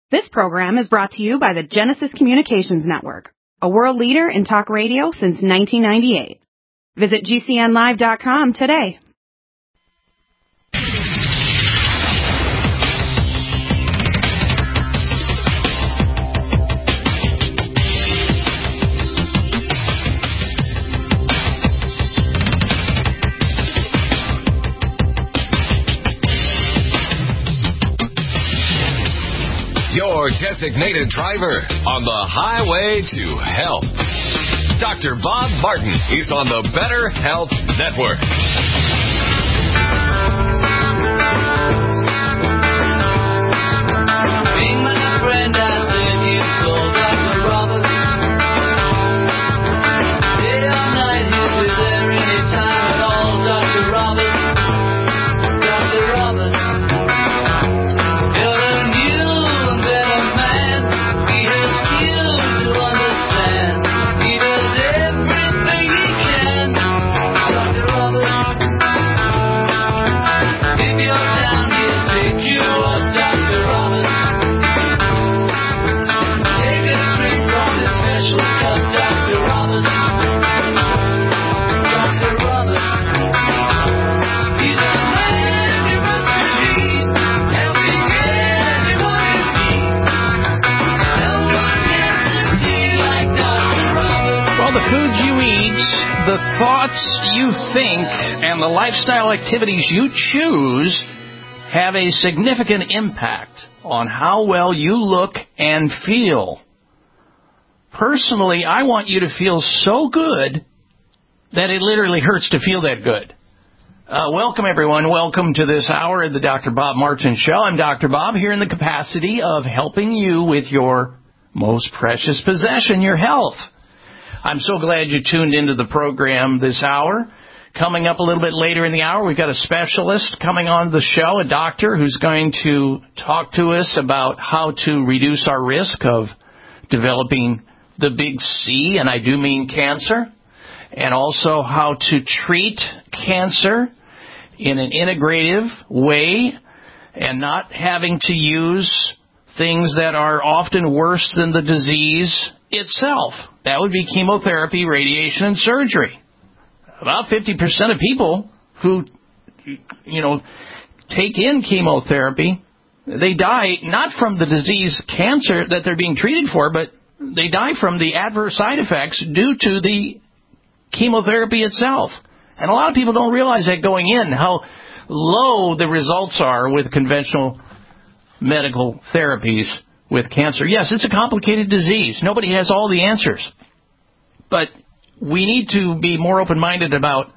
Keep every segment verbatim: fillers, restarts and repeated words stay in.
This program is brought to you by the Genesis Communications Network, a world leader in talk radio since nineteen ninety-eight. Visit G C N live dot com today. Your designated driver on the highway to health. Doctor Bob Martin is on the Better Health Network. Being my friend, I said you called Doctor Robert. Day or night, he'll be there anytime at all. Doctor Robert, Doctor Robert. You're a new and better man. He helps you to understand. He does everything he can. Doctor Robert. If you're down, he'll pick you up. Doctor Robert. Take a drink from his special cup. Doctor Robert. Doctor Robert. He's a man you must believe, helping anyone in need. No one gets to see like Doctor Robert. Well, the foods you eat, the thoughts you think, and the lifestyle activities you choose have a significant impact on how well you look and feel. Personally, I want you to feel so good that it literally hurts to feel that good. Uh, welcome, everyone. Welcome to this hour of the Doctor Bob Martin Show. I'm Doctor Bob here in the capacity of helping you with your most precious possession, your health. I'm so glad you tuned into the program this hour. Coming up a little bit later in the hour, we've got a specialist coming on the show, a doctor who's going to talk to us about how to reduce our risk of developing the big C, and I do mean cancer, and also how to treat cancer in an integrative way and not having to use things that are often worse than the disease itself. That would be chemotherapy, radiation, and surgery. About fifty percent of people who, you know, take in chemotherapy, they die not from the disease cancer that they're being treated for, but they die from the adverse side effects due to the chemotherapy itself. And a lot of people don't realize that going in, how low the results are with conventional medical therapies with cancer. Yes, it's a complicated disease. Nobody has all the answers. But we need to be more open-minded about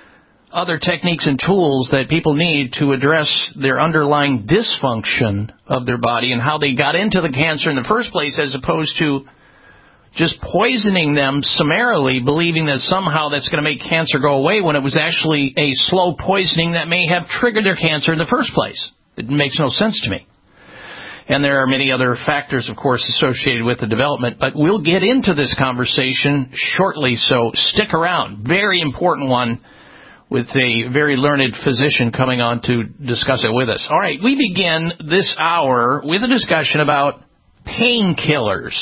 other techniques and tools that people need to address their underlying dysfunction of their body and how they got into the cancer in the first place, as opposed to just poisoning them summarily, believing that somehow that's going to make cancer go away when it was actually a slow poisoning that may have triggered their cancer in the first place. It makes no sense to me. And there are many other factors, of course, associated with the development. But we'll get into this conversation shortly, so stick around. Very important one with a very learned physician coming on to discuss it with us. All right, we begin this hour with a discussion about painkillers.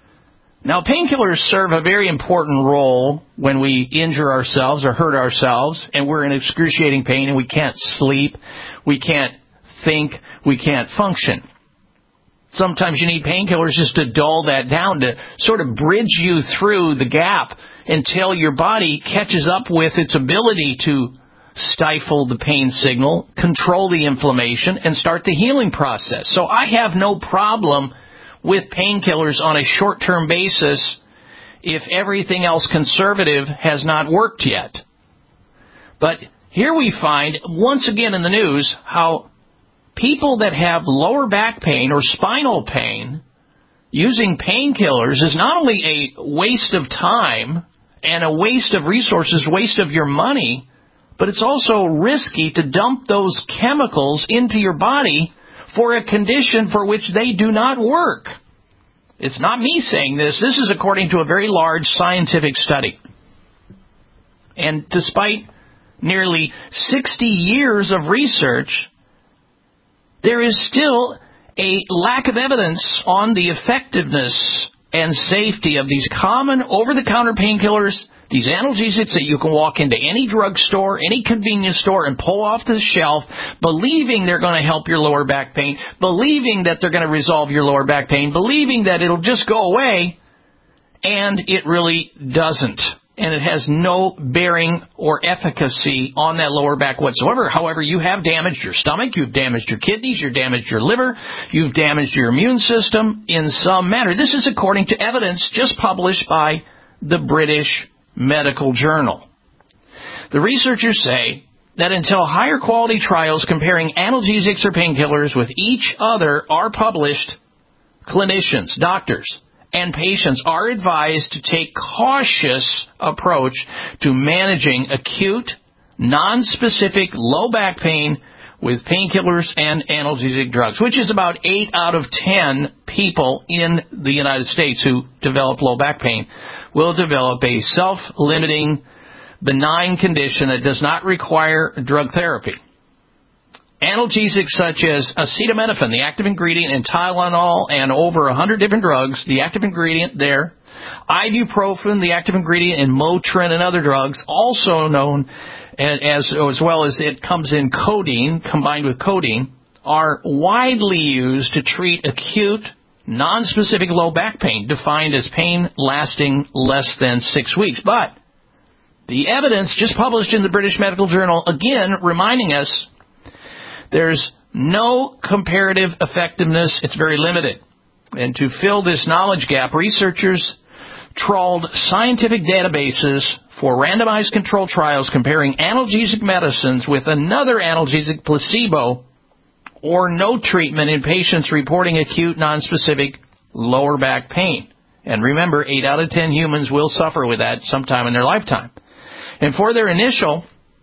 Now, painkillers serve a very important role when we injure ourselves or hurt ourselves, and we're in excruciating pain, and we can't sleep, we can't think, we can't function. Sometimes you need painkillers just to dull that down, to sort of bridge you through the gap until your body catches up with its ability to stifle the pain signal, control the inflammation, and start the healing process. So I have no problem with painkillers on a short-term basis if everything else conservative has not worked yet. But here we find, once again in the news, how people that have lower back pain or spinal pain using painkillers is not only a waste of time and a waste of resources, waste of your money, but it's also risky to dump those chemicals into your body for a condition for which they do not work. It's not me saying this. This is according to a very large scientific study. And despite nearly sixty years of research, there is still a lack of evidence on the effectiveness and safety of these common over-the-counter painkillers, these analgesics that you can walk into any drugstore, any convenience store, and pull off the shelf, believing they're going to help your lower back pain, believing that they're going to resolve your lower back pain, believing that it'll just go away, and it really doesn't. And it has no bearing or efficacy on that lower back whatsoever. However, you have damaged your stomach, you've damaged your kidneys, you've damaged your liver, you've damaged your immune system in some manner. This is according to evidence just published by the British Medical Journal. The researchers say that until higher quality trials comparing analgesics or painkillers with each other are published, clinicians, doctors, and patients are advised to take cautious approach to managing acute, non-specific low back pain with painkillers and analgesic drugs, which is about eight out of ten people in the United States who develop low back pain will develop a self-limiting, benign condition that does not require drug therapy. Analgesics such as acetaminophen, the active ingredient in Tylenol and over one hundred different drugs, the active ingredient there, ibuprofen, the active ingredient in Motrin and other drugs, also known as, as well as it comes in codeine, combined with codeine, are widely used to treat acute, non-specific low back pain, defined as pain lasting less than six weeks. But the evidence just published in the British Medical Journal, again, reminding us there's no comparative effectiveness. It's very limited. And to fill this knowledge gap, researchers trawled scientific databases for randomized controlled trials comparing analgesic medicines with another analgesic placebo or no treatment in patients reporting acute, nonspecific lower back pain. And remember, eight out of ten humans will suffer with that sometime in their lifetime. And for their initial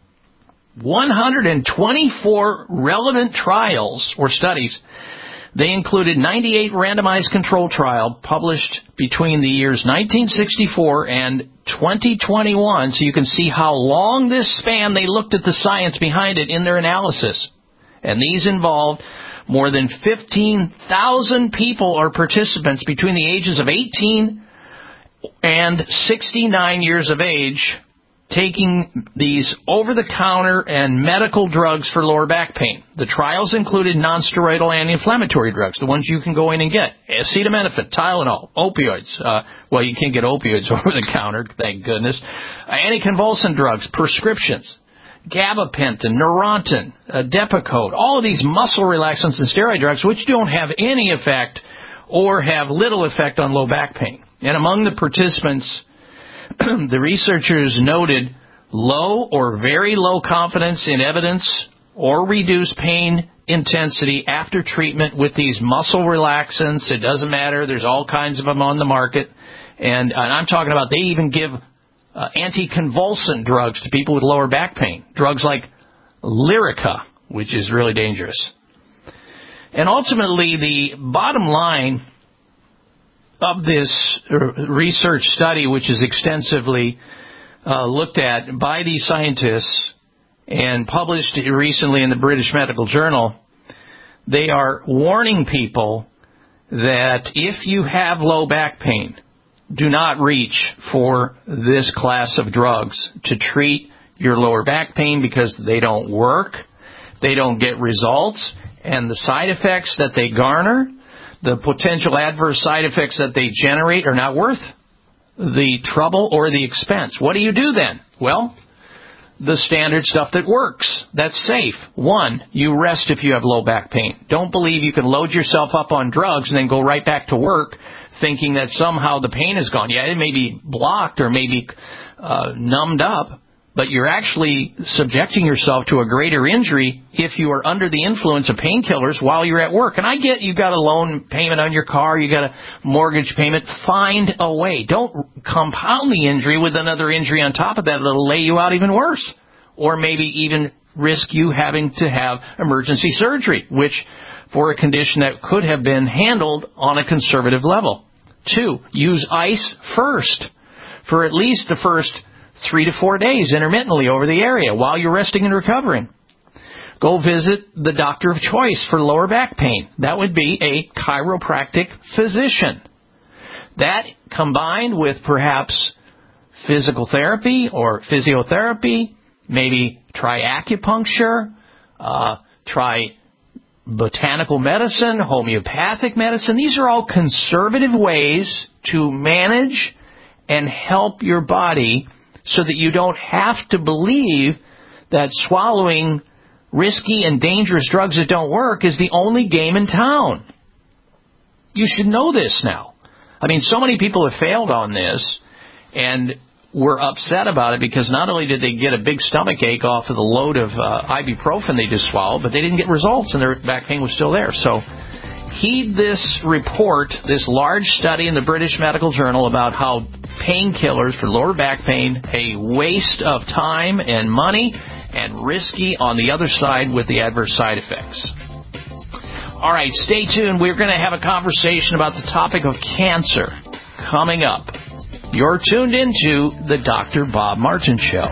one hundred twenty-four relevant trials or studies, they included ninety-eight randomized control trials published between the years nineteen sixty-four and twenty twenty-one, so you can see how long this span they looked at the science behind it in their analysis. And these involved more than fifteen thousand people or participants between the ages of eighteen and sixty-nine years of age, taking these over-the-counter and medical drugs for lower back pain. The trials included nonsteroidal anti-inflammatory drugs, the ones you can go in and get, acetaminophen, Tylenol, opioids. Uh, well, you can't get opioids over-the-counter, thank goodness. Uh, anticonvulsant drugs, prescriptions, gabapentin, Neurontin, uh, Depakote, all of these muscle relaxants and steroid drugs, which don't have any effect or have little effect on low back pain. And among the participants, the researchers noted low or very low confidence in evidence or reduced pain intensity after treatment with these muscle relaxants. It doesn't matter. There's all kinds of them on the market. And, and I'm talking about they even give uh, anticonvulsant drugs to people with lower back pain. Drugs like Lyrica, which is really dangerous. And ultimately, the bottom line of this research study, which is extensively uh, looked at by these scientists and published recently in the British Medical Journal, they are warning people that if you have low back pain, do not reach for this class of drugs to treat your lower back pain because they don't work, they don't get results, and the side effects that they garner, the potential adverse side effects that they generate are not worth the trouble or the expense. What do you do then? Well, the standard stuff that works, that's safe. One, you rest if you have low back pain. Don't believe you can load yourself up on drugs and then go right back to work thinking that somehow the pain is gone. Yeah, it may be blocked or maybe uh, numbed up, but you're actually subjecting yourself to a greater injury if you are under the influence of painkillers while you're at work. And I get you got a loan payment on your car, you got a mortgage payment. Find a way. Don't compound the injury with another injury on top of that. It'll lay you out even worse. Or maybe even risk you having to have emergency surgery, which for a condition that could have been handled on a conservative level. Two, use ice first for at least the first three to four days intermittently over the area while you're resting and recovering. go visit the doctor of choice for lower back pain. That would be a chiropractic physician. That combined with perhaps physical therapy or physiotherapy, maybe try acupuncture, uh, try botanical medicine, homeopathic medicine. These are all conservative ways to manage and help your body so that you don't have to believe that swallowing risky and dangerous drugs that don't work is the only game in town. You should know this now. I mean, so many people have failed on this and were upset about it because not only did they get a big stomach ache off of the load of uh, ibuprofen they just swallowed, but they didn't get results and their back pain was still there. So heed this report, this large study in the British Medical Journal about how painkillers for lower back pain, a waste of time and money and risky on the other side with the adverse side effects. All right, stay tuned. We're going to have a conversation about the topic of cancer coming up. You're tuned into the Doctor Bob Martin Show.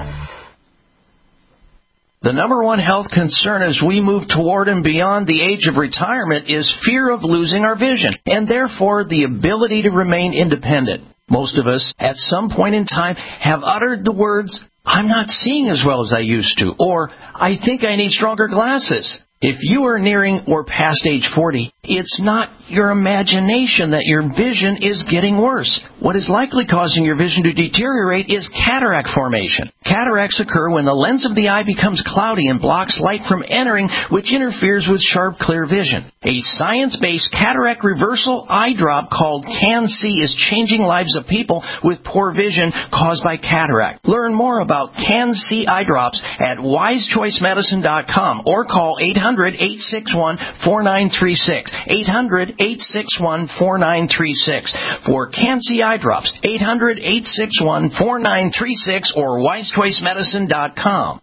The number one health concern as we move toward and beyond the age of retirement is fear of losing our vision and therefore the ability to remain independent. Most of us at some point in time have uttered the words, "I'm not seeing as well as I used to," or "I think I need stronger glasses." If you are nearing or past age forty, it's not your imagination that your vision is getting worse. What is likely causing your vision to deteriorate is cataract formation. Cataracts occur when the lens of the eye becomes cloudy and blocks light from entering, which interferes with sharp, clear vision. A science-based cataract reversal eye drop called Can-C is changing lives of people with poor vision caused by cataract. Learn more about Can-C eye drops at wise choice medicine dot com or call eight hundred, eight six one, four nine three six. eight hundred, eight six one, four nine three six. For Can-C eye drops, eight hundred, eight six one, four nine three six or wise choice medicine dot com.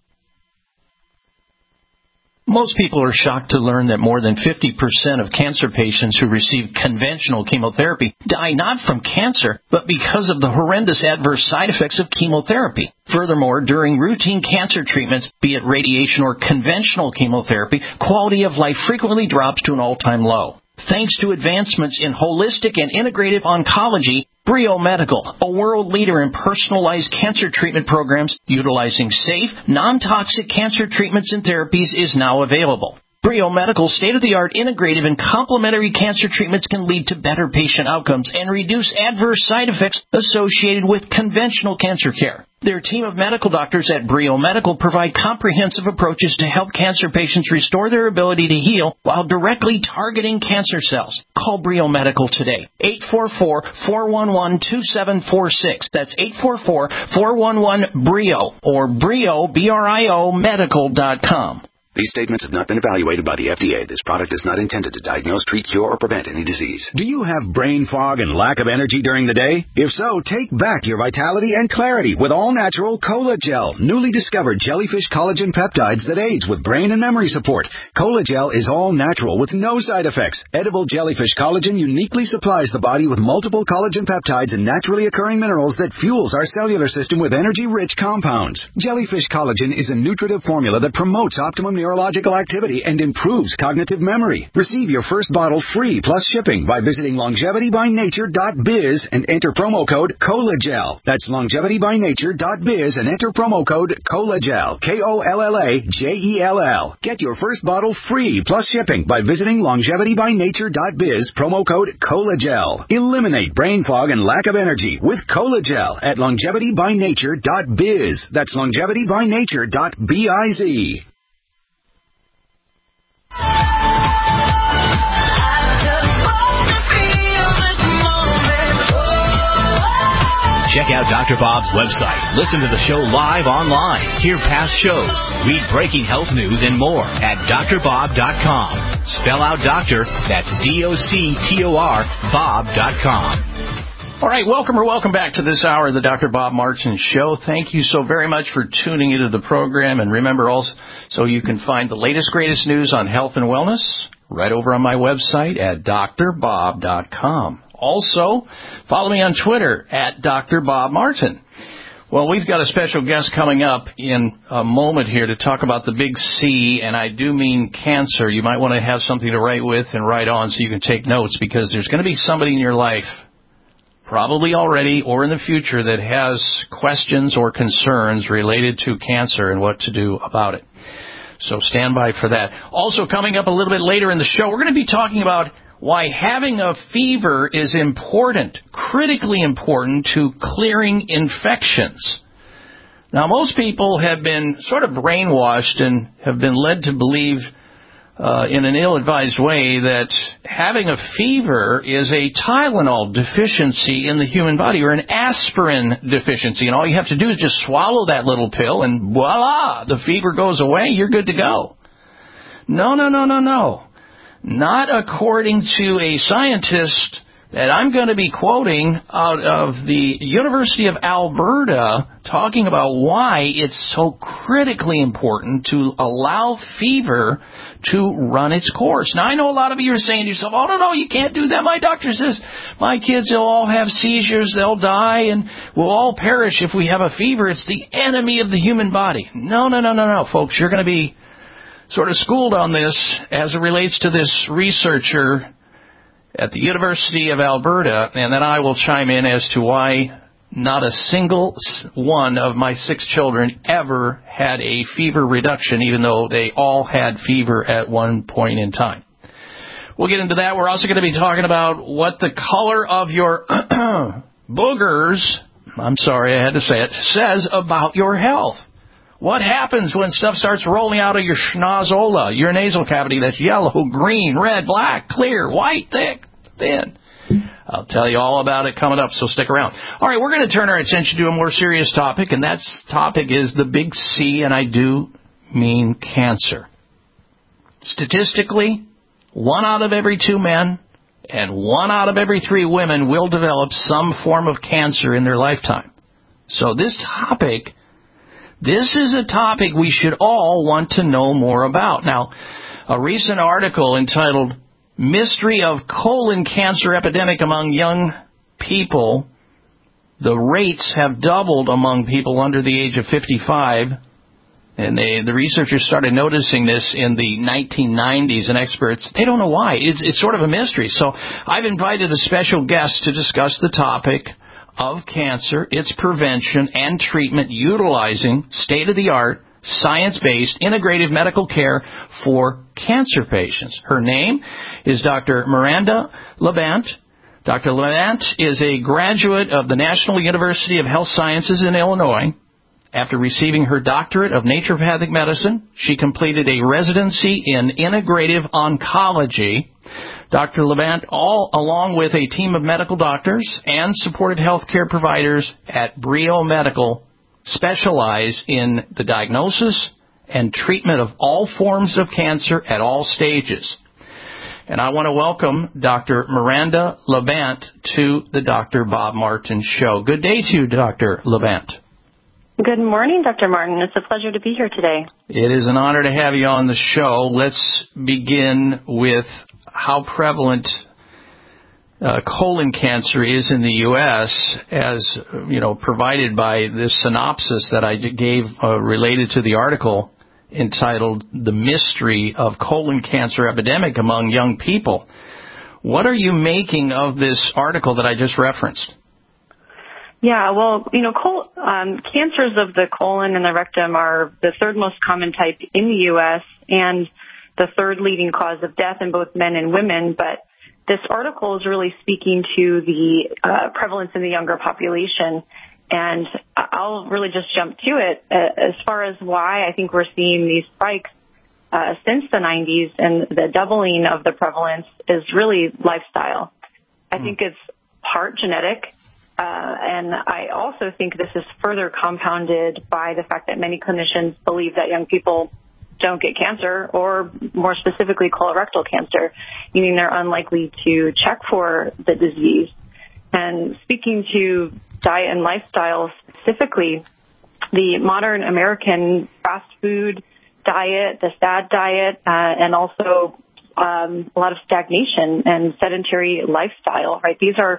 Most people are shocked to learn that more than fifty percent of cancer patients who receive conventional chemotherapy die not from cancer, but because of the horrendous adverse side effects of chemotherapy. Furthermore, during routine cancer treatments, be it radiation or conventional chemotherapy, quality of life frequently drops to an all-time low. Thanks to advancements in holistic and integrative oncology, Brio Medical, a world leader in personalized cancer treatment programs utilizing safe, non-toxic cancer treatments and therapies, is now available. Brio Medical's state-of-the-art integrative and complementary cancer treatments can lead to better patient outcomes and reduce adverse side effects associated with conventional cancer care. Their team of medical doctors at Brio Medical provide comprehensive approaches to help cancer patients restore their ability to heal while directly targeting cancer cells. Call Brio Medical today. eight four four, four one one, two seven four six. That's eight four four, four one one, B R I O or Brio, B R I O, medical dot com. These statements have not been evaluated by the F D A. This product is not intended to diagnose, treat, cure, or prevent any disease. Do you have brain fog and lack of energy during the day? If so, take back your vitality and clarity with all-natural Cola Gel, newly discovered jellyfish collagen peptides that aids with brain and memory support. Cola Gel is all-natural with no side effects. Edible jellyfish collagen uniquely supplies the body with multiple collagen peptides and naturally occurring minerals that fuels our cellular system with energy-rich compounds. Jellyfish collagen is a nutritive formula that promotes optimum neurological activity and improves cognitive memory. Receive your first bottle free plus shipping by visiting longevity by nature dot biz and enter promo code COLAGEL. That's longevity by nature dot biz and enter promo code COLAGEL. K O L L A J E L L. Get your first bottle free plus shipping by visiting longevity by nature dot biz, promo code COLAGEL. Eliminate brain fog and lack of energy with COLAGEL at longevity by nature dot biz. That's longevity by nature dot biz. Check out Doctor Bob's website. Listen to the show live online. Hear past shows. Read breaking health news and more at dr bob dot com. Spell out doctor, that's D O C T O R, bob dot com. All right, welcome or welcome back to this hour of the Doctor Bob Martin Show. Thank you so very much for tuning into the program. And remember also, so you can find the latest, greatest news on health and wellness right over on my website at dr bob dot com. Also, follow me on Twitter at Doctor Bob Martin. Well, we've got a special guest coming up in a moment here to talk about the big C, and I do mean cancer. You might want to have something to write with and write on so you can take notes, because there's going to be somebody in your life, probably already or in the future, that has questions or concerns related to cancer and what to do about it. So stand by for that. Also, coming up a little bit later in the show, we're going to be talking about why having a fever is important, critically important to clearing infections. Now, most people have been sort of brainwashed and have been led to believe uh, in an ill-advised way that having a fever is a Tylenol deficiency in the human body, or an aspirin deficiency, and all you have to do is just swallow that little pill and voila, the fever goes away, you're good to go. No, no, no, no, no. Not according to a scientist that I'm going to be quoting out of the University of Alberta, talking about why it's so critically important to allow fever to run its course. Now, I know a lot of you are saying to yourself, oh, no, no, you can't do that. My doctor says my kids, they'll all have seizures, they'll die, and we'll all perish if we have a fever. It's the enemy of the human body. No, no, no, no, no, folks. You're going to be sort of schooled on this as it relates to this researcher at the University of Alberta, and then I will chime in as to why not a single one of my six children ever had a fever reduction, even though they all had fever at one point in time. We'll get into that. We're also going to be talking about what the color of your boogers, I'm sorry I had to say it, says about your health. What happens when stuff starts rolling out of your schnozola, your nasal cavity that's yellow, green, red, black, clear, white, thick, thin? I'll tell you all about it coming up, so stick around. All right, we're going to turn our attention to a more serious topic, and that topic is the big C, and I do mean cancer. Statistically, one out of every two men and one out of every three women will develop some form of cancer in their lifetime. So this topic... This is a topic we should all want to know more about. Now, a recent article entitled Mystery of Colon Cancer Epidemic Among Young People, the rates have doubled among people under the age of fifty-five, and they, the researchers started noticing this in the nineteen nineties, and experts, they don't know why. It's, it's sort of a mystery. So I've invited a special guest to discuss the topic of cancer, its prevention and treatment utilizing state-of-the-art, science-based, integrative medical care for cancer patients. Her name is Doctor Miranda Labant. Doctor Labant is a graduate of the National University of Health Sciences in Illinois. After receiving her doctorate of naturopathic medicine, she completed a residency in integrative oncology. Doctor Labant, all along with a team of medical doctors and supportive healthcare providers at Brio Medical, specialize in the diagnosis and treatment of all forms of cancer at all stages. And I want to welcome Doctor Miranda Labant to the Doctor Bob Martin Show. Good day to you, Doctor Labant. Good morning, Doctor Martin. It's a pleasure to be here today. It is an honor to have you on the show. Let's begin with how prevalent uh, colon cancer is in the U S, as you know, provided by this synopsis that I gave uh, related to the article entitled "The Mystery of Colon Cancer Epidemic Among Young People." What are you making of this article that I just referenced? Yeah, well, you know, col- um, cancers of the colon and the rectum are the third most common type in the U S and the third leading cause of death in both men and women. But this article is really speaking to the uh, prevalence in the younger population. And I'll really just jump to it uh, as far as why I think we're seeing these spikes uh, since the nineties, and the doubling of the prevalence is really lifestyle. I mm. think it's part genetic. Uh, and I also think this is further compounded by the fact that many clinicians believe that young people don't get cancer, or more specifically colorectal cancer, meaning they're unlikely to check for the disease. And speaking to diet and lifestyle specifically, the modern American fast food diet, the SAD diet, uh, and also um, a lot of stagnation and sedentary lifestyle, right? These are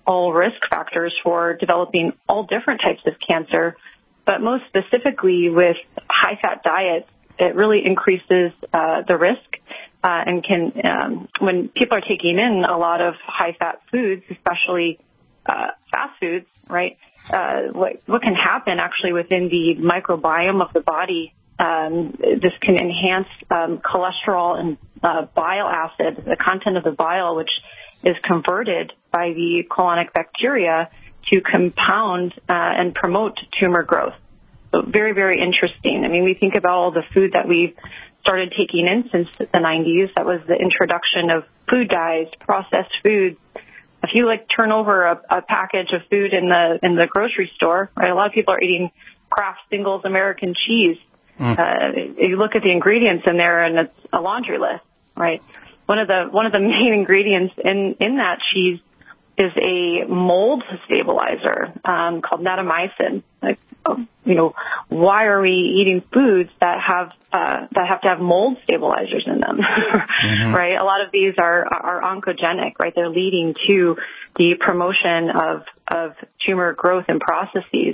all risk factors for developing all different types of cancer. But most specifically with high-fat diets, it really increases uh, the risk uh, and can, um, when people are taking in a lot of high-fat foods, especially uh, fast foods, right, uh, what, what can happen actually within the microbiome of the body, um, this can enhance um, cholesterol and uh, bile acid, the content of the bile, which is converted by the colonic bacteria to compound uh, and promote tumor growth. So very, very interesting. I mean, we think about all the food that we've started taking in since the nineties. That was the introduction of food dyes, processed foods. If you like turn over a, a package of food in the in the grocery store, right? A lot of people are eating Kraft Singles American cheese. Mm. Uh, you look at the ingredients in there, and it's a laundry list, right? One of the one of the main ingredients in in that cheese is a mold stabilizer um, called natamycin. Like, you know, why are we eating foods that have uh, that have to have mold stabilizers in them? Mm-hmm. Right? A lot of these are are oncogenic, right? They're leading to the promotion of of tumor growth and processes.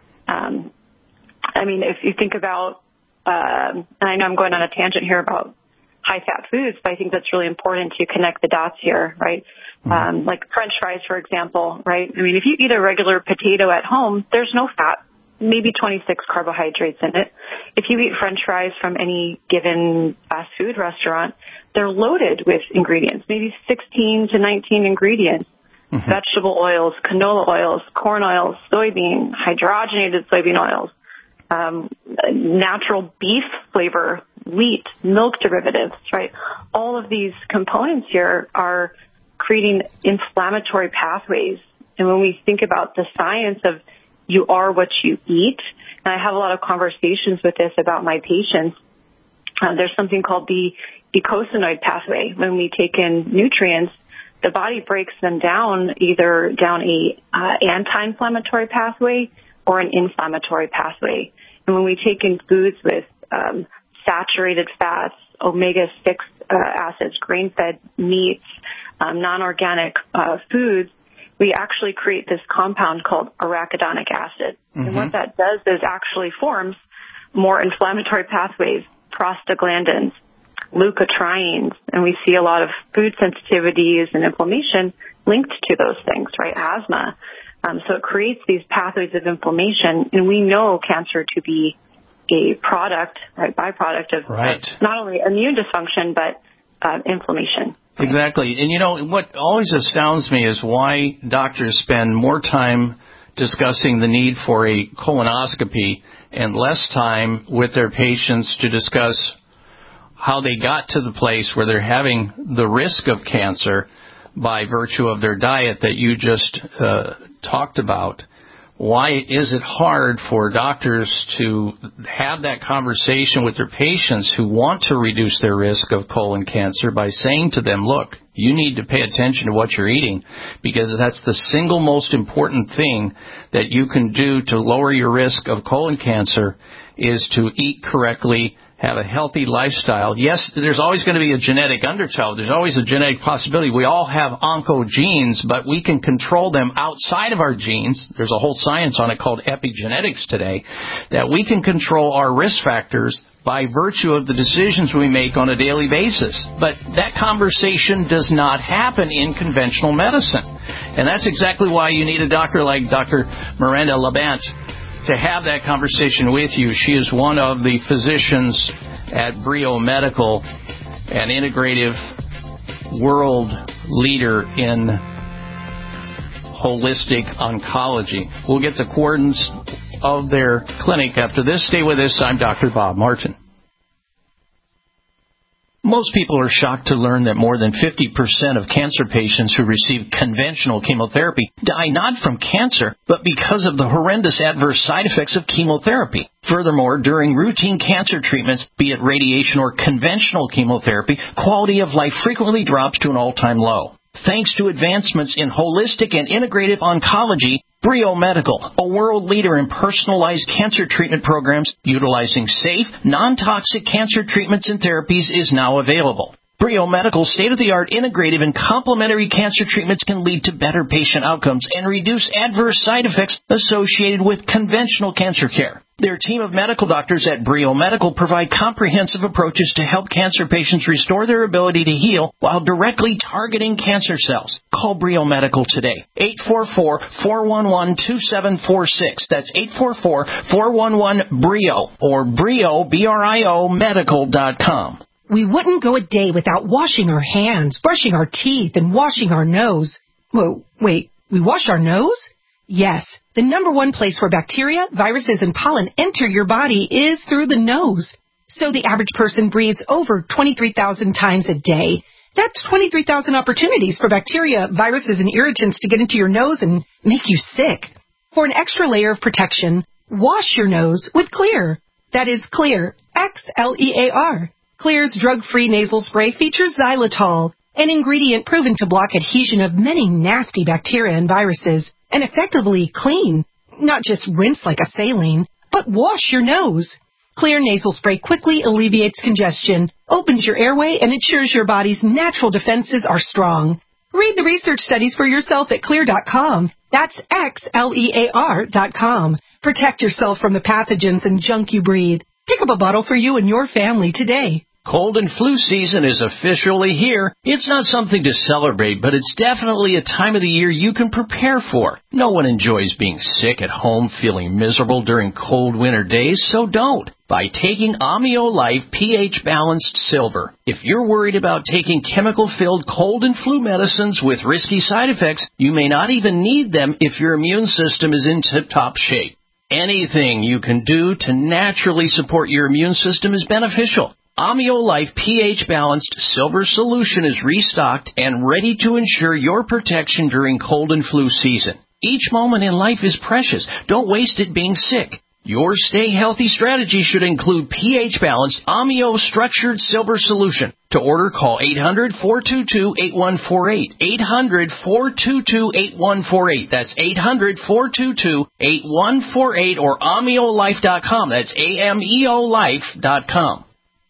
Um, I mean, if you think about, uh, and I know I'm going on a tangent here about high-fat foods, but I think that's really important to connect the dots here, right? Mm-hmm. Um, like French fries, for example, right? I mean, if you eat a regular potato at home, there's no fat, maybe twenty-six carbohydrates in it. If you eat French fries from any given fast food restaurant, they're loaded with ingredients, maybe sixteen to nineteen ingredients, mm-hmm. vegetable oils, canola oils, corn oils, soybean, hydrogenated soybean oils, um, natural beef flavor, wheat, milk derivatives, right? All of these components here are creating inflammatory pathways. And when we think about the science of you are what you eat, and I have a lot of conversations with this about my patients, uh, there's something called the eicosanoid pathway. When we take in nutrients, the body breaks them down either down a uh, anti-inflammatory pathway or an inflammatory pathway. And when we take in foods with um, saturated fats, omega six uh, acids, grain-fed meats, um, non-organic uh, foods, we actually create this compound called arachidonic acid. Mm-hmm. And what that does is actually forms more inflammatory pathways, prostaglandins, leukotrienes, and we see a lot of food sensitivities and inflammation linked to those things, right? Asthma. Um, so it creates these pathways of inflammation, and we know cancer to be a product, right, byproduct of right. uh, not only immune dysfunction, but uh, inflammation. Exactly. And, you know, what always astounds me is why doctors spend more time discussing the need for a colonoscopy and less time with their patients to discuss how they got to the place where they're having the risk of cancer by virtue of their diet that you just uh, talked about. Why is it hard for doctors to have that conversation with their patients who want to reduce their risk of colon cancer by saying to them, look, you need to pay attention to what you're eating because that's the single most important thing that you can do to lower your risk of colon cancer is to eat correctly, have a healthy lifestyle. Yes, there's always going to be a genetic undertow. There's always a genetic possibility. We all have oncogenes, but we can control them outside of our genes. There's a whole science on it called epigenetics today, that we can control our risk factors by virtue of the decisions we make on a daily basis. But that conversation does not happen in conventional medicine. And that's exactly why you need a doctor like Doctor Miranda Labant to have that conversation with you. She is one of the physicians at Brio Medical, an integrative world leader in holistic oncology. We'll get the coordinates of their clinic after this. Stay with us. I'm Doctor Bob Martin. Most people are shocked to learn that more than fifty percent of cancer patients who receive conventional chemotherapy die not from cancer, but because of the horrendous adverse side effects of chemotherapy. Furthermore, during routine cancer treatments, be it radiation or conventional chemotherapy, quality of life frequently drops to an all-time low. Thanks to advancements in holistic and integrative oncology, Brio Medical, a world leader in personalized cancer treatment programs utilizing safe, non-toxic cancer treatments and therapies, is now available. Brio Medical's state-of-the-art integrative and complementary cancer treatments can lead to better patient outcomes and reduce adverse side effects associated with conventional cancer care. Their team of medical doctors at Brio Medical provide comprehensive approaches to help cancer patients restore their ability to heal while directly targeting cancer cells. Call Brio Medical today. eight four four, four one one, two seven four six. That's eight four four, four one one, B R I O or Brio, B R I O, medical dot com. We wouldn't go a day without washing our hands, brushing our teeth, and washing our nose. Whoa, wait, we wash our nose? Yes, the number one place where bacteria, viruses, and pollen enter your body is through the nose. So the average person breathes over twenty-three thousand times a day. That's twenty-three thousand opportunities for bacteria, viruses, and irritants to get into your nose and make you sick. For an extra layer of protection, wash your nose with Xlear. That is Xlear, X L E A R. Xlear's drug-free nasal spray features xylitol, an ingredient proven to block adhesion of many nasty bacteria and viruses, and effectively clean, not just rinse like a saline, but wash your nose. Xlear nasal spray quickly alleviates congestion, opens your airway, and ensures your body's natural defenses are strong. Read the research studies for yourself at Xlear dot com. That's X L E A R dot com. Protect yourself from the pathogens and junk you breathe. Pick up a bottle for you and your family today. Cold and flu season is officially here. It's not something to celebrate, but it's definitely a time of the year you can prepare for. No one enjoys being sick at home, feeling miserable during cold winter days, so don't. By taking Amio Life pH Balanced Silver. If you're worried about taking chemical-filled cold and flu medicines with risky side effects, you may not even need them if your immune system is in tip-top shape. Anything you can do to naturally support your immune system is beneficial. Amio Life pH Balanced Silver Solution is restocked and ready to ensure your protection during cold and flu season. Each moment in life is precious. Don't waste it being sick. Your stay healthy strategy should include pH Balanced Amio Structured Silver Solution. To order, call eight hundred, four two two, eight one four eight. eight hundred, four two two, eight one four eight. That's eight hundred, four two two, eight one four eight or amio life dot com. That's A M E O life dot com.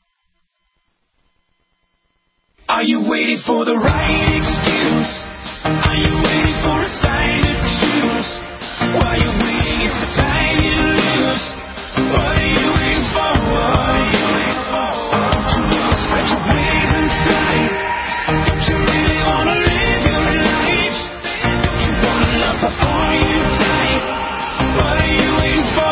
Are you waiting for the right excuse? Are you waiting for a sign to choose? While you're waiting, it's the time you lose. What are you waiting for? What are you waiting for? Don't you want to spread your wings and fly? Don't you really want to live your life? Don't you want to love before you die? What are you waiting for?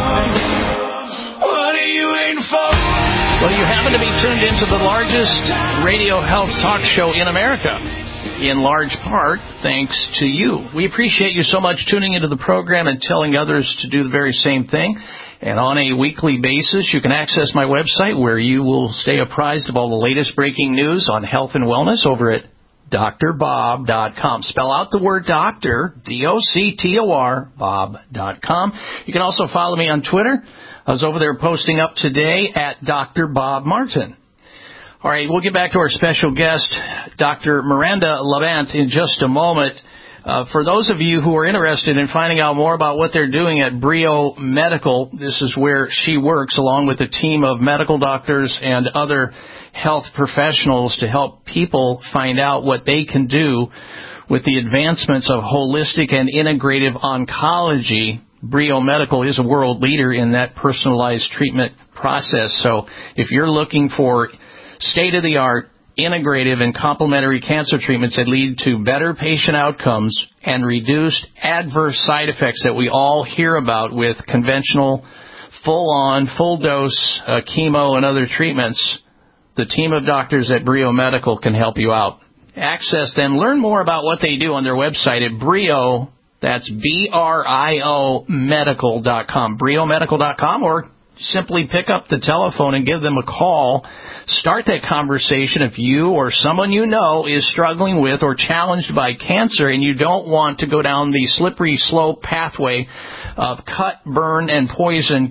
What are you waiting for? Well, you happen to be tuned into the largest radio health talk show in America, in large part thanks to you. We appreciate you so much tuning into the program and telling others to do the very same thing. And on a weekly basis, you can access my website where you will stay apprised of all the latest breaking news on health and wellness over at D R bob dot com. Spell out the word doctor, D O C T O R, bob dot com. You can also follow me on Twitter. I was over there posting up today at Doctor Bob Martin. All right, we'll get back to our special guest, Doctor Miranda Levant, in just a moment. Uh, for those of you who are interested in finding out more about what they're doing at Brio Medical, this is where she works along with a team of medical doctors and other health professionals to help people find out what they can do with the advancements of holistic and integrative oncology. Brio Medical is a world leader in that personalized treatment process. So if you're looking for state-of-the-art, integrative, and complementary cancer treatments that lead to better patient outcomes and reduced adverse side effects that we all hear about with conventional, full-on, full-dose uh, chemo and other treatments, the team of doctors at Brio Medical can help you out. Access them. Learn more about what they do on their website at Brio. That's B R I O medical dot com, brio medical dot com, or simply pick up the telephone and give them a call. Start that conversation if you or someone you know is struggling with or challenged by cancer and you don't want to go down the slippery slope pathway of cut, burn, and poison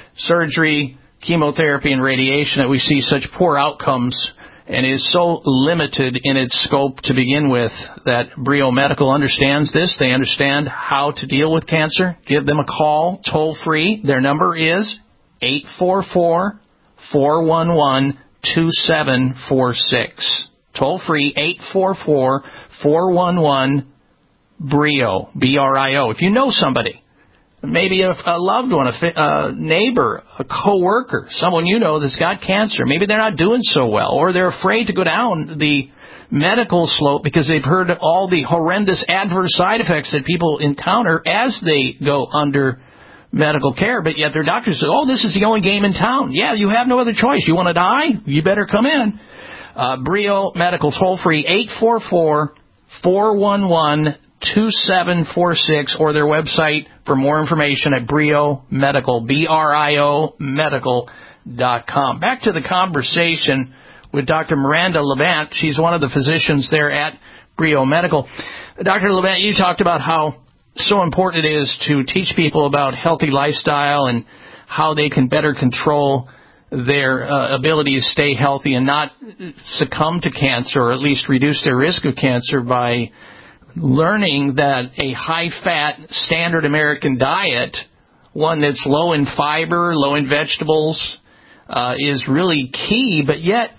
surgery, chemotherapy, and radiation that we see such poor outcomes and is so limited in its scope to begin with, that Brio Medical understands this. They understand how to deal with cancer. Give them a call, toll free. Their number is eight four four, four one one, two seven four six. Toll free, eight four four, four one one, B R I O, B R I O. If you know somebody, maybe a, a loved one, a, a neighbor, a coworker, someone you know that's got cancer, maybe they're not doing so well, or they're afraid to go down the medical slope because they've heard all the horrendous adverse side effects that people encounter as they go under medical care, but yet their doctor says, oh, this is the only game in town. Yeah, you have no other choice. You want to die? You better come in. Uh, B R I O Medical, toll-free, eight four four, four one one, two seven four six, or their website for more information at B R I O Medical, B R I O medical dot com. Back to the conversation with Doctor Miranda Levant. She's one of the physicians there at B R I O Medical. Doctor Levant, you talked about how so important it is to teach people about healthy lifestyle and how they can better control their uh, ability to stay healthy and not succumb to cancer, or at least reduce their risk of cancer by learning that a high-fat standard American diet, one that's low in fiber, low in vegetables, uh, is really key. But yet,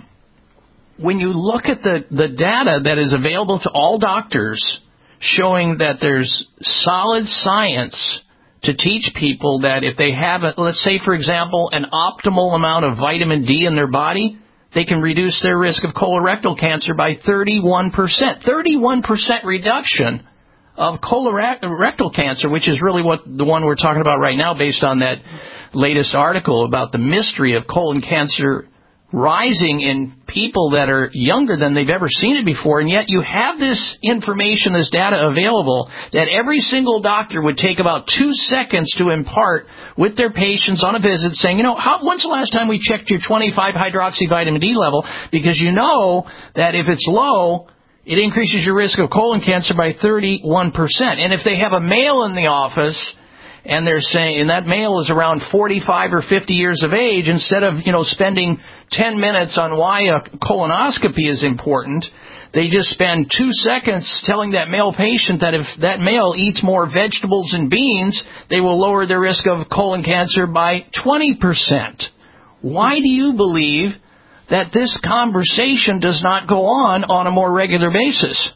when you look at the, the data that is available to all doctors showing that there's solid science to teach people that if they have, a, let's say, for example, an optimal amount of vitamin D in their body, they can reduce their risk of colorectal cancer by thirty-one percent. thirty-one percent reduction of colorectal cancer, which is really what the one we're talking about right now based on that latest article about the mystery of colon cancer rising in people that are younger than they've ever seen it before, and yet you have this information, this data available that every single doctor would take about two seconds to impart with their patients on a visit saying, you know, how, when's the last time we checked your twenty-five hydroxy vitamin D level? Because you know that if it's low, it increases your risk of colon cancer by thirty-one percent. And if they have a male in the office and they're saying, and that male is around forty-five or fifty years of age, instead of, you know, spending ten minutes on why a colonoscopy is important, they just spend two seconds telling that male patient that if that male eats more vegetables and beans, they will lower their risk of colon cancer by twenty percent. Why do you believe that this conversation does not go on on a more regular basis?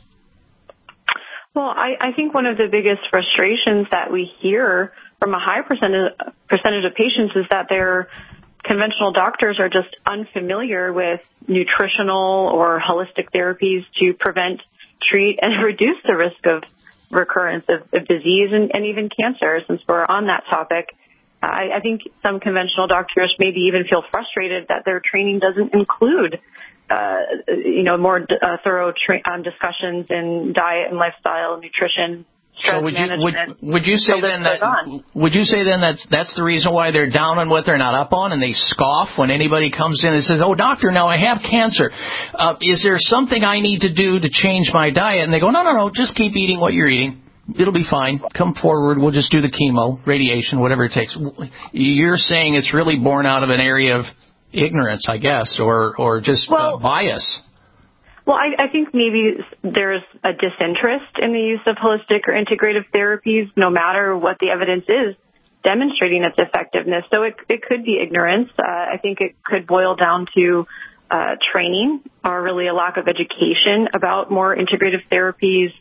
Well, I, I think one of the biggest frustrations that we hear from a high percentage, percentage of patients is that their conventional doctors are just unfamiliar with nutritional or holistic therapies to prevent, treat, and reduce the risk of recurrence of, of disease and, and even cancer. Since we're on that topic, I, I think some conventional doctors maybe even feel frustrated that their training doesn't include Uh, you know, more uh, thorough tra- um, discussions in diet and lifestyle, nutrition, stress so would you, management. Would, would you say then that would you say then that's that's the reason why they're down on what they're not up on, and they scoff when anybody comes in and says, "Oh, doctor, now I have cancer. Uh, is there something I need to do to change my diet?" And they go, "No, no, no, just keep eating what you're eating. It'll be fine. Come forward. We'll just do the chemo, radiation, whatever it takes." You're saying it's really born out of an area of ignorance, I guess, or or just well, uh, bias. Well, I, I think maybe there's a disinterest in the use of holistic or integrative therapies, no matter what the evidence is demonstrating its effectiveness. So it, it could be ignorance. Uh, I think it could boil down to uh, training, or really a lack of education about more integrative therapies,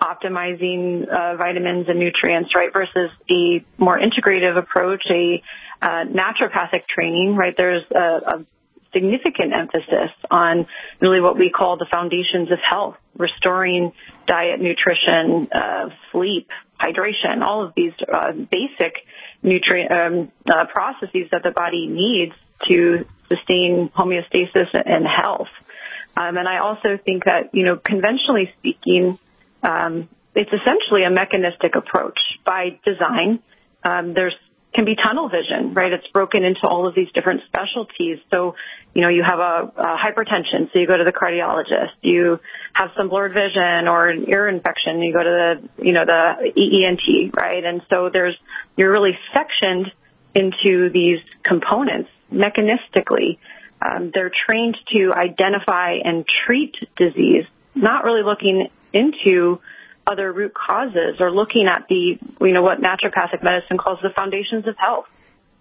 optimizing uh, vitamins and nutrients, right, versus a more integrative approach, a Uh, naturopathic training, right? There's a, a significant emphasis on really what we call the foundations of health, restoring diet, nutrition, uh, sleep, hydration, all of these uh, basic nutrient um, uh, processes that the body needs to sustain homeostasis and health. Um, and I also think that, you know, conventionally speaking, um, it's essentially a mechanistic approach by design. Um, there's can be tunnel vision, right? It's broken into all of these different specialties. So, you know, you have a, a hypertension, so you go to the cardiologist. You have some blurred vision or an ear infection, you go to the, you know, the E E N T, right? And so there's, you're really sectioned into these components mechanistically. Um, they're trained to identify and treat disease, not really looking into other root causes or looking at the, you know, what naturopathic medicine calls the foundations of health.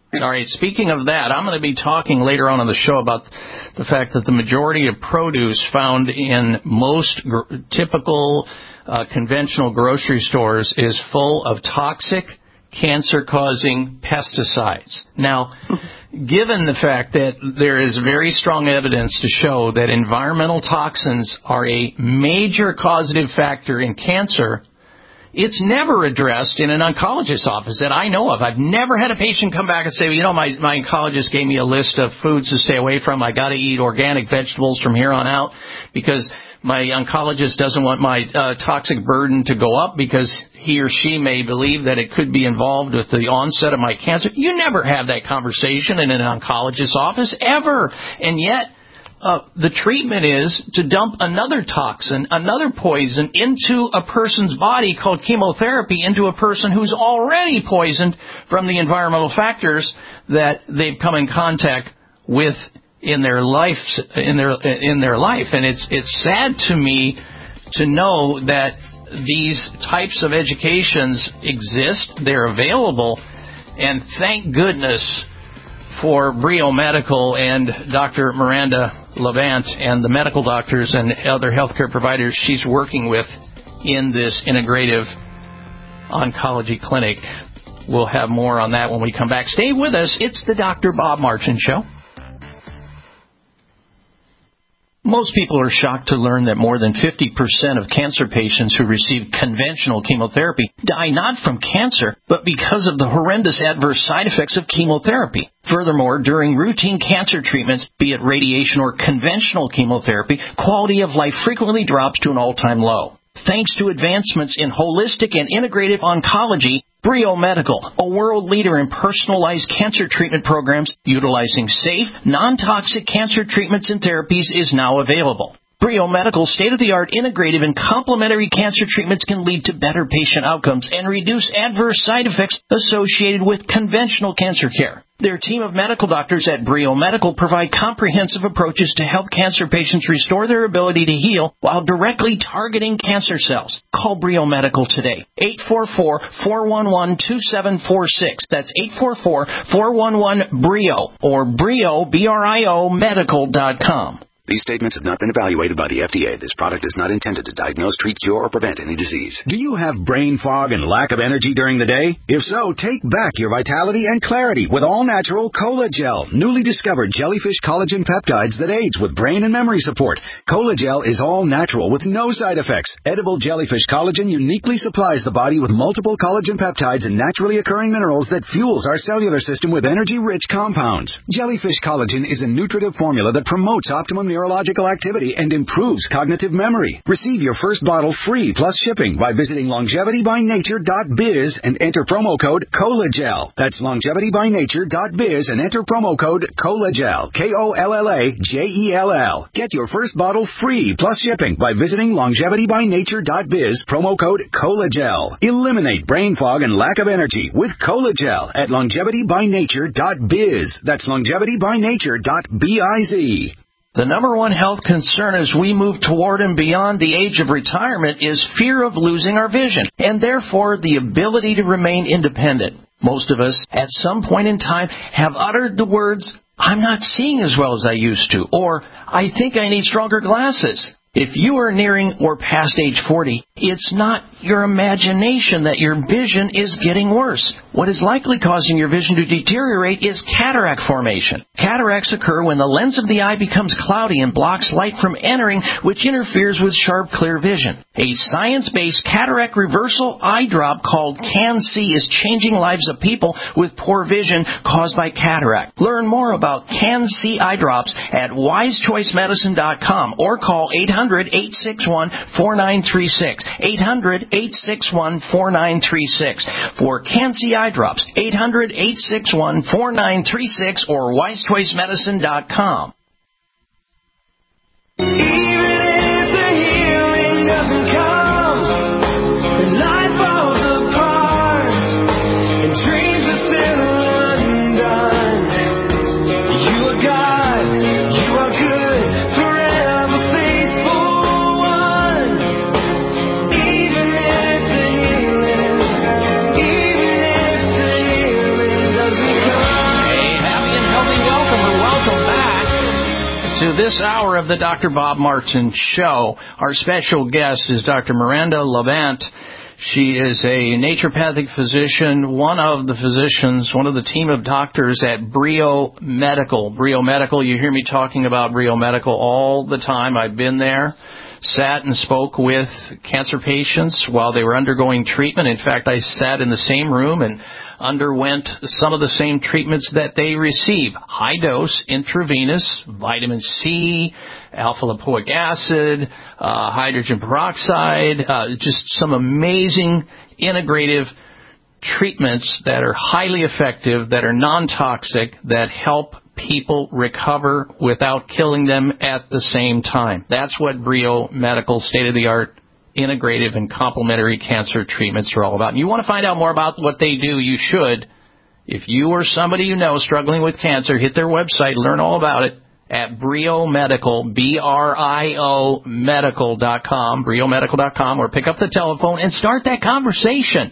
All right, speaking of that, I'm going to be talking later on in the show about the fact that the majority of produce found in most gr- typical uh, conventional grocery stores is full of toxic, cancer-causing pesticides. Now, given the fact that there is very strong evidence to show that environmental toxins are a major causative factor in cancer, it's never addressed in an oncologist's office that I know of. I've never had a patient come back and say, well, you know, my, my oncologist gave me a list of foods to stay away from. I got to eat organic vegetables from here on out because my oncologist doesn't want my uh, toxic burden to go up because he or she may believe that it could be involved with the onset of my cancer. You never have that conversation in an oncologist's office, ever. And yet, Uh, the treatment is to dump another toxin, another poison into a person's body called chemotherapy into a person who's already poisoned from the environmental factors that they've come in contact with in their life, in their in their life. And it's it's sad to me to know that these types of educations exist, they're available, and thank goodness for Brio Medical and Doctor Miranda Levant and the medical doctors and other healthcare providers she's working with in this integrative oncology clinic. We'll have more on that when we come back. Stay with us. It's the Doctor Bob Martin Show. Most people are shocked to learn that more than fifty percent of cancer patients who receive conventional chemotherapy die not from cancer, but because of the horrendous adverse side effects of chemotherapy. Furthermore, during routine cancer treatments, be it radiation or conventional chemotherapy, quality of life frequently drops to an all-time low. Thanks to advancements in holistic and integrative oncology, Brio Medical, a world leader in personalized cancer treatment programs utilizing safe, non-toxic cancer treatments and therapies, is now available. Brio Medical's state-of-the-art integrative and complementary cancer treatments can lead to better patient outcomes and reduce adverse side effects associated with conventional cancer care. Their team of medical doctors at Brio Medical provide comprehensive approaches to help cancer patients restore their ability to heal while directly targeting cancer cells. Call Brio Medical today. eight four four, four one one, two seven four six. That's eight four four, four one one, B R I O or Brio, B R I O, medical dot com. These statements have not been evaluated by the F D A. This product is not intended to diagnose, treat, cure, or prevent any disease. Do you have brain fog and lack of energy during the day? If so, take back your vitality and clarity with all-natural Cola Gel, newly discovered jellyfish collagen peptides that aids with brain and memory support. Cola Gel is all-natural with no side effects. Edible jellyfish collagen uniquely supplies the body with multiple collagen peptides and naturally occurring minerals that fuels our cellular system with energy-rich compounds. Jellyfish collagen is a nutritive formula that promotes optimum neurological activity and improves cognitive memory. Receive your first bottle free plus shipping by visiting longevity by nature dot biz and enter promo code COLAGEL. That's longevity by nature dot biz and enter promo code COLAGEL. K O L L A J E L L. Get your first bottle free plus shipping by visiting longevity by nature dot biz, promo code COLAGEL. Eliminate brain fog and lack of energy with COLAGEL at longevity by nature dot biz. That's longevity by nature dot biz. The number one health concern as we move toward and beyond the age of retirement is fear of losing our vision, and therefore the ability to remain independent. Most of us, at some point in time, have uttered the words, "I'm not seeing as well as I used to," or "I think I need stronger glasses." If you are nearing or past age forty, it's not your imagination that your vision is getting worse. What is likely causing your vision to deteriorate is cataract formation. Cataracts occur when the lens of the eye becomes cloudy and blocks light from entering, which interferes with sharp, clear vision. A science-based cataract reversal eye drop called CanC is changing lives of people with poor vision caused by cataract. Learn more about CanC eye drops at wise choice medicine dot com or call eight hundred, eight six one, four nine three six. eight hundred, eight six one, four nine three six. For CanC eye drops, eight hundred, eight six one, four nine three six or wise choice medicine dot com. Doesn't come. this hour of the Doctor Bob Martin Show. Our special guest is Doctor Miranda Levant. She is a naturopathic physician, one of the physicians, one of the team of doctors at Brio Medical. Brio Medical, you hear me talking about Brio Medical all the time. I've been there, sat and spoke with cancer patients while they were undergoing treatment. In fact, I sat in the same room and underwent some of the same treatments that they receive. High dose, intravenous, vitamin C, alpha-lipoic acid, uh, hydrogen peroxide, uh, just some amazing integrative treatments that are highly effective, that are non-toxic, that help people recover without killing them at the same time. That's what Brio Medical state-of-the-art integrative and complementary cancer treatments are all about. And you want to find out more about what they do, you should. If you or somebody you know struggling with cancer, hit their website, learn all about it at Brio Medical, B R I O medical dot com, brio medical dot com, or pick up the telephone and start that conversation.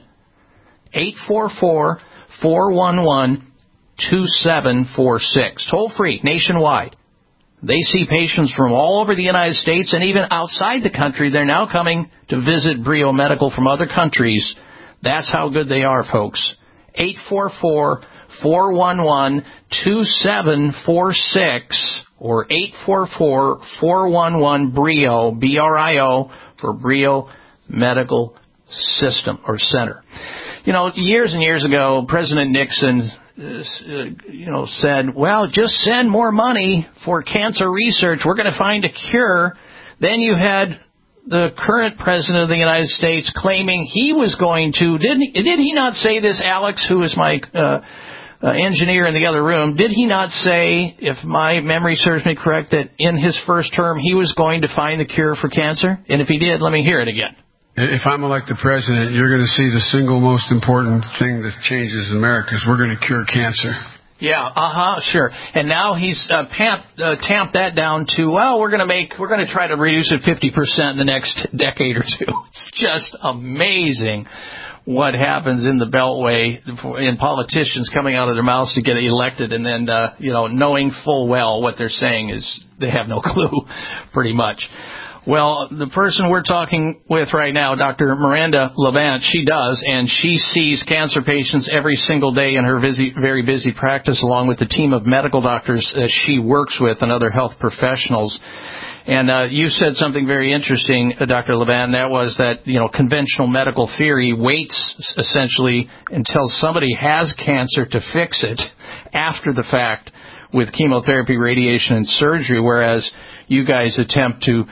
eight four four, four one one, two seven four six. Toll free, nationwide. They see patients from all over the United States and even outside the country. They're now coming to visit Brio Medical from other countries. That's how good they are, folks. eight four four, four one one, two seven four six or eight four four, four one one, BRIO, B R I O, for Brio Medical System or Center. You know, years and years ago, President Nixon Uh, you know, said, well, just send more money for cancer research. We're going to find a cure. Then you had the current president of the United States claiming he was going to, didn't he, did he not say this, Alex, who is my uh, uh, engineer in the other room, did he not say, if my memory serves me correct, that in his first term he was going to find the cure for cancer? And if he did, let me hear it again. If I'm elected president, you're going to see the single most important thing that changes in America is we're going to cure cancer. Yeah, uh-huh, sure. And now he's uh, pamp, uh, tamped that down to, well, we're going to make, we're going to try to reduce it fifty percent in the next decade or two. It's just amazing what happens in the Beltway in politicians coming out of their mouths to get elected and then, uh, you know, knowing full well what they're saying is they have no clue, pretty much. Well, the person we're talking with right now, Doctor Miranda Levant, she does, and she sees cancer patients every single day in her busy, very busy practice, along with the team of medical doctors that she works with and other health professionals. And uh, you said something very interesting, uh, Doctor Levant, and that was that, you know, conventional medical theory waits essentially until somebody has cancer to fix it after the fact with chemotherapy, radiation, and surgery, whereas you guys attempt to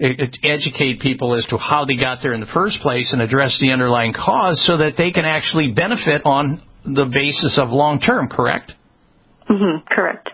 educate people as to how they got there in the first place and address the underlying cause so that they can actually benefit on the basis of long-term, correct? Mm-hmm, correct.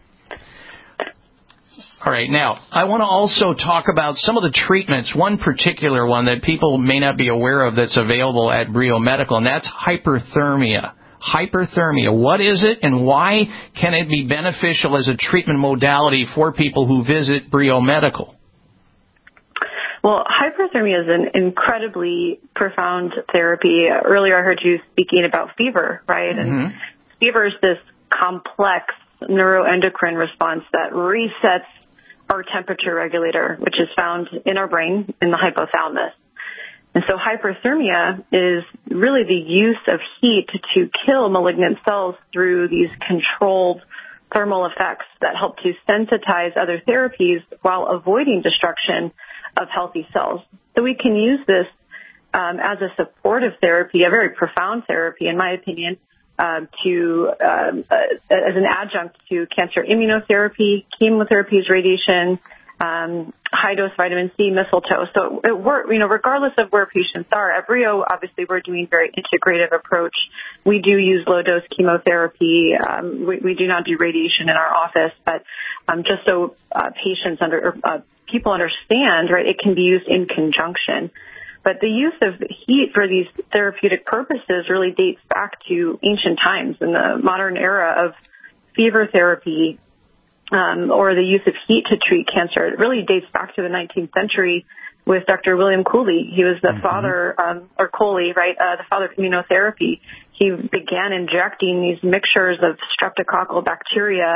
All right. Now, I want to also talk about some of the treatments, one particular one that people may not be aware of that's available at Brio Medical, and that's hyperthermia. Hyperthermia. What is it, and why can it be beneficial as a treatment modality for people who visit Brio Medical? Well, hyperthermia is an incredibly profound therapy. Earlier I heard you speaking about fever, right? Mm-hmm. And fever is this complex neuroendocrine response that resets our temperature regulator, which is found in our brain, in the hypothalamus. And so hyperthermia is really the use of heat to kill malignant cells through these controlled thermal effects that help to sensitize other therapies while avoiding destruction of healthy cells. So we can use this um, as a supportive therapy, a very profound therapy, in my opinion, uh, to um, uh, as an adjunct to cancer immunotherapy, chemotherapies, radiation, um, high-dose vitamin C, mistletoe. So, it work, you know, regardless of where patients are, at Brio, obviously, we're doing a very integrative approach. We do use low-dose chemotherapy. Um, we, we do not do radiation in our office, but um, just so uh, patients under uh, people understand, right, it can be used in conjunction. But the use of heat for these therapeutic purposes really dates back to ancient times. In the modern era of fever therapy, Um, or the use of heat to treat cancer. It really dates back to the nineteenth century with Doctor William Cooley. He was the mm-hmm. father, um, or Coley, right, uh, the father of immunotherapy. He began injecting these mixtures of streptococcal bacteria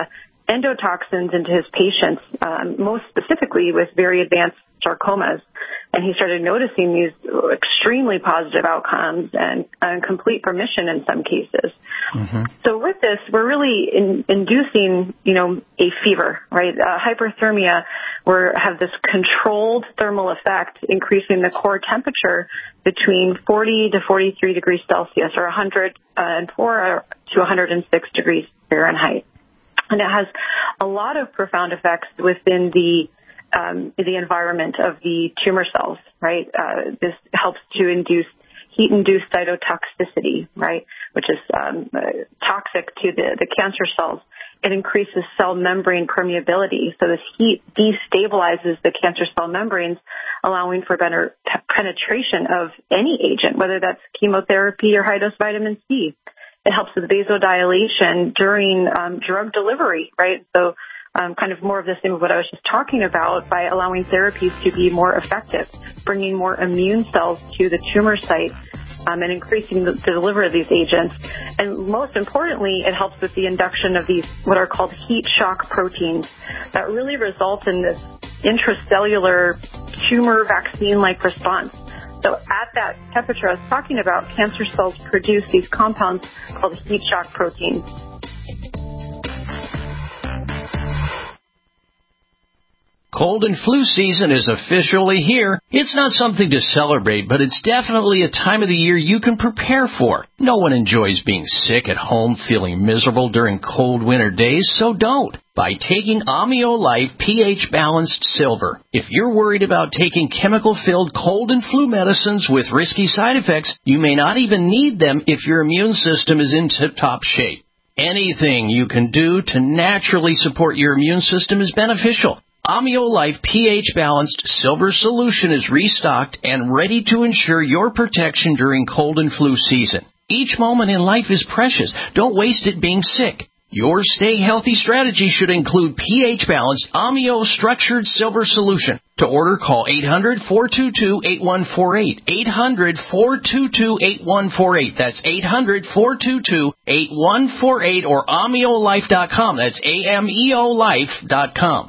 endotoxins into his patients, um, most specifically with very advanced sarcomas. And he started noticing these extremely positive outcomes and uh, complete remission in some cases. Mm-hmm. So with this, we're really in, inducing, you know, a fever, right? Uh, hyperthermia, we have this controlled thermal effect, increasing the core temperature between forty to forty-three degrees Celsius, or one hundred four to one hundred six degrees Fahrenheit. And it has a lot of profound effects within the Um, the environment of the tumor cells, right? Uh, this helps to induce heat-induced cytotoxicity, right, which is um, uh, toxic to the, the cancer cells. It increases cell membrane permeability. So this heat destabilizes the cancer cell membranes, allowing for better p- penetration of any agent, whether that's chemotherapy or high-dose vitamin C. It helps with vasodilation during um, drug delivery, right? So Um, kind of more of the same of what I was just talking about, by allowing therapies to be more effective, bringing more immune cells to the tumor site, um, and increasing the, the delivery of these agents. And most importantly, it helps with the induction of these what are called heat shock proteins that really result in this intracellular tumor vaccine-like response. So at that temperature I was talking about, cancer cells produce these compounds called heat shock proteins. Cold and flu season is officially here. It's not something to celebrate, but it's definitely a time of the year you can prepare for. No one enjoys being sick at home, feeling miserable during cold winter days, so don't. By taking Amio Life pH Balanced Silver. If you're worried about taking chemical-filled cold and flu medicines with risky side effects, you may not even need them if your immune system is in tip-top shape. Anything you can do to naturally support your immune system is beneficial. Amio Life pH Balanced Silver Solution is restocked and ready to ensure your protection during cold and flu season. Each moment in life is precious. Don't waste it being sick. Your stay healthy strategy should include pH Balanced Amio Structured Silver Solution. To order, call eight hundred, four two two, eight one four eight. eight hundred, four two two, eight one four eight. That's eight hundred, four two two, eight one four eight, or amio life dot com. That's A M E O life dot com.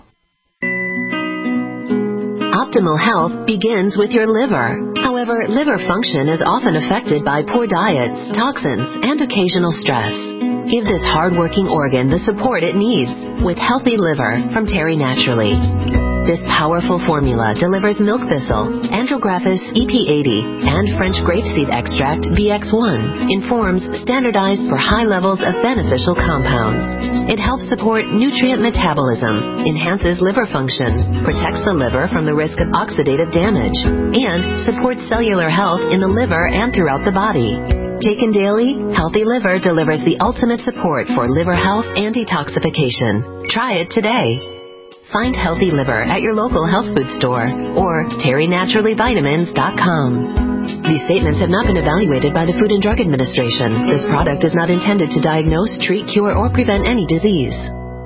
Optimal health begins with your liver. However, liver function is often affected by poor diets, toxins, and occasional stress. Give this hard-working organ the support it needs with Healthy Liver from Terry Naturally. This powerful formula delivers milk thistle, Andrographis E P eighty, and French grapeseed extract B X one in forms standardized for high levels of beneficial compounds. It helps support nutrient metabolism, enhances liver function, protects the liver from the risk of oxidative damage, and supports cellular health in the liver and throughout the body. Taken daily, Healthy Liver delivers the ultimate support for liver health and detoxification. Try it today. Find Healthy Liver at your local health food store or terry naturally vitamins dot com. These statements have not been evaluated by the Food and Drug Administration. This product is not intended to diagnose, treat, cure, or prevent any disease.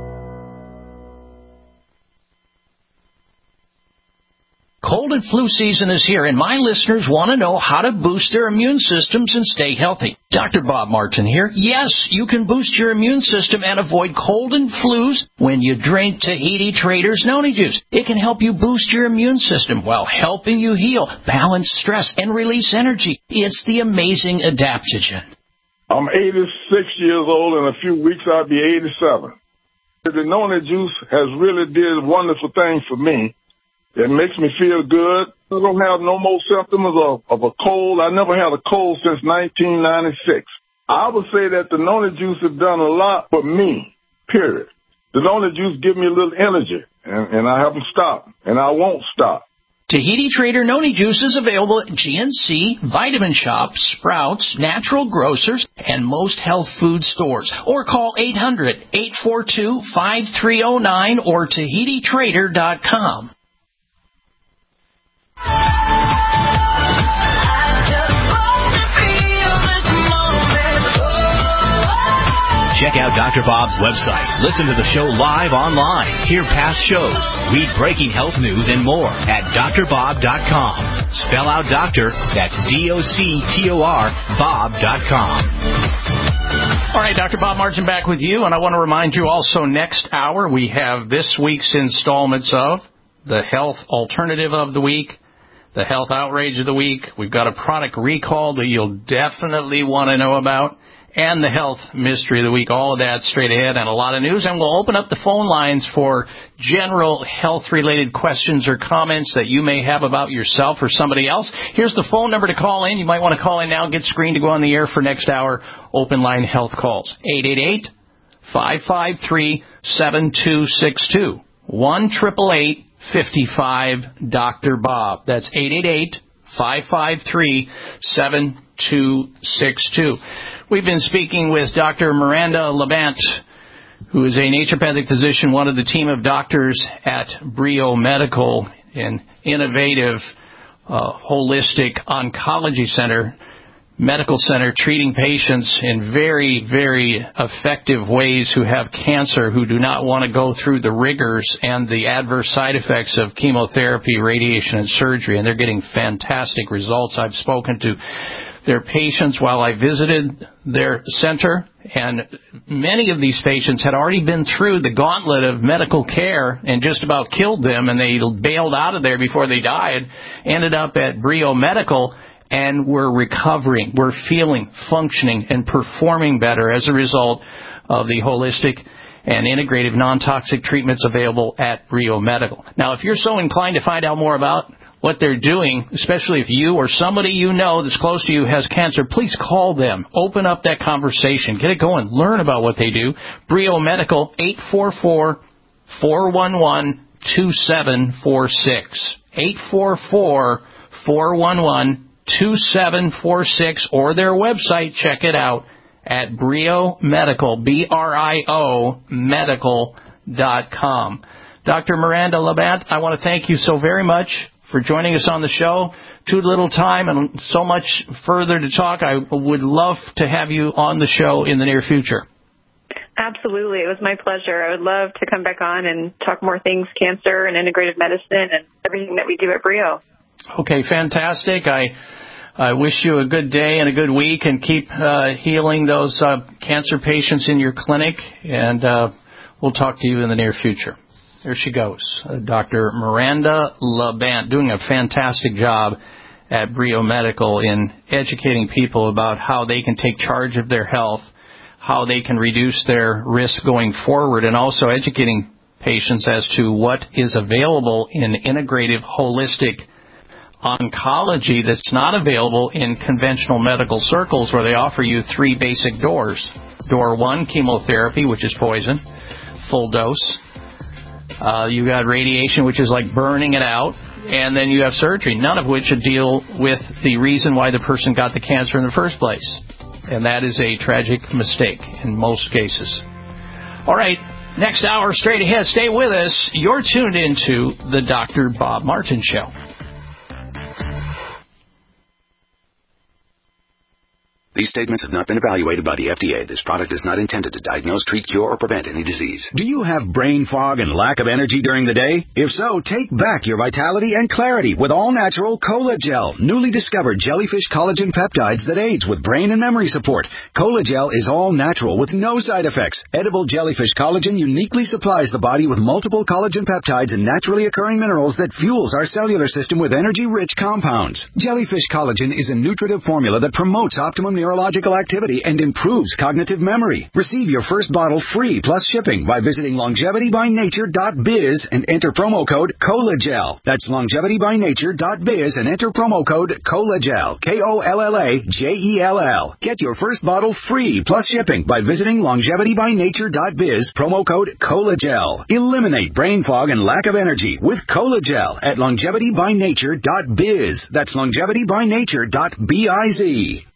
Cold and flu season is here, and my listeners want to know how to boost their immune systems and stay healthy. Doctor Bob Martin here. Yes, you can boost your immune system and avoid cold and flus when you drink Tahiti Traders Noni Juice. It can help you boost your immune system while helping you heal, balance stress, and release energy. It's the amazing adaptogen. I'm eighty-six years old. In a few weeks, I'll be eighty-seven. The Noni Juice has really did wonderful things for me. It makes me feel good. I don't have no more symptoms of, of a cold. I never had a cold since nineteen ninety-six. I would say that the Noni Juice has done a lot for me, period. The Noni Juice gives me a little energy, and, and I haven't stopped, and I won't stop. Tahiti Trader Noni Juice is available at G N C, Vitamin Shop, Sprouts, Natural Grocers, and most health food stores. Or call eight hundred, eight four two, five three zero nine or tahiti trader dot com. Check out Doctor Bob's website. Listen to the show live online. Hear past shows. Read breaking health news and more at doctor bob dot com. Spell out doctor, that's D O C T O R, Bob dot com. All right, Doctor Bob Martin back with you, and I want to remind you also next hour we have this week's installments of the Health Alternative of the Week, the Health Outrage of the Week. We've got a product recall that you'll definitely want to know about, and the Health Mystery of the Week. All of that straight ahead and a lot of news. And we'll open up the phone lines for general health-related questions or comments that you may have about yourself or somebody else. Here's the phone number to call in. You might want to call in now, get screened to go on the air for next hour. Open line health calls. eight eight eight, five five three, seven two six two. one eight eight eight, five five, Doctor Bob. That's eight eight eight, five five three, seven two six two. We've been speaking with Doctor Miranda Labant, who is a naturopathic physician, one of the team of doctors at Brio Medical, an innovative, uh, holistic oncology center, medical center, treating patients in very, very effective ways who have cancer, who do not want to go through the rigors and the adverse side effects of chemotherapy, radiation, and surgery, and they're getting fantastic results. I've spoken to their patients while I visited their center, and many of these patients had already been through the gauntlet of medical care and just about killed them, and they bailed out of there before they died, ended up at Brio Medical, and were recovering, were feeling, functioning, and performing better as a result of the holistic and integrative non-toxic treatments available at Brio Medical. Now, if you're so inclined to find out more about what they're doing, especially if you or somebody you know that's close to you has cancer, please call them. Open up that conversation. Get it going. Learn about what they do. Brio Medical, eight four four, four one one, two seven four six. eight four four, four one one, two seven four six, or their website. Check it out at Brio Medical, B R I O, medical dot com. Doctor Miranda Labant, I want to thank you so very much for joining us on the show. Too little time and so much further to talk. I would love to have you on the show in the near future. Absolutely. It was my pleasure. I would love to come back on and talk more things, cancer and integrative medicine and everything that we do at Brio. Okay, fantastic. I I wish you a good day and a good week, and keep uh, healing those uh, cancer patients in your clinic, and uh, we'll talk to you in the near future. There she goes, uh, Doctor Miranda Labant, doing a fantastic job at Brio Medical in educating people about how they can take charge of their health, how they can reduce their risk going forward, and also educating patients as to what is available in integrative, holistic oncology that's not available in conventional medical circles, where they offer you three basic doors. Door one, chemotherapy, which is poison, full dose. Uh, you got radiation, which is like burning it out, and then you have surgery, none of which would deal with the reason why the person got the cancer in the first place. And that is a tragic mistake in most cases. All right, next hour straight ahead. Stay with us. You're tuned into the Doctor Bob Martin Show. These statements have not been evaluated by the F D A. This product is not intended to diagnose, treat, cure, or prevent any disease. Do you have brain fog and lack of energy during the day? If so, take back your vitality and clarity with all-natural Cola-Gel, newly discovered jellyfish collagen peptides that aids with brain and memory support. Cola-Gel is all-natural with no side effects. Edible jellyfish collagen uniquely supplies the body with multiple collagen peptides and naturally occurring minerals that fuels our cellular system with energy-rich compounds. Jellyfish collagen is a nutritive formula that promotes optimum neurological activity and improves cognitive memory. Receive your first bottle free plus shipping by visiting longevity by nature dot biz and enter promo code COLAGEL. That's longevity by nature dot biz and enter promo code COLAGEL. K O L L A J E L L. Get your first bottle free plus shipping by visiting longevity by nature dot biz, promo code COLAGEL. Eliminate brain fog and lack of energy with Cola-Gel at longevity by nature dot biz. That's longevity by nature dot biz.